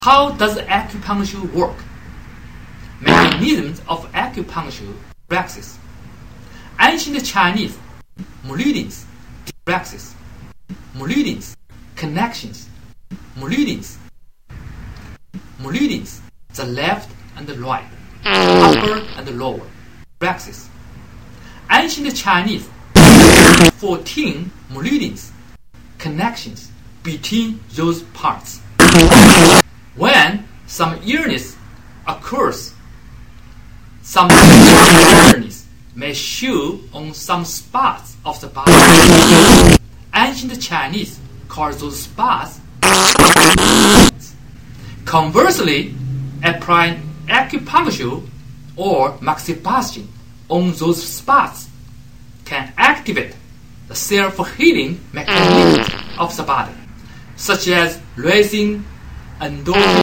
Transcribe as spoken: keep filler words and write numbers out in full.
How does acupuncture work? Mechanisms of acupuncture praxis. Ancient Chinese meridians, praxis, meridians, connections, meridians, meridians, the left and the right, upper and the lower, praxis. Ancient Chinese fourteen meridians, connections between those parts. When some illness occurs, some illness may show on some spots of the body. Ancient Chinese call those spots. Conversely, applying acupuncture or moxibustion on those spots can activate the self-healing mechanisms of the body, such as raising endorphin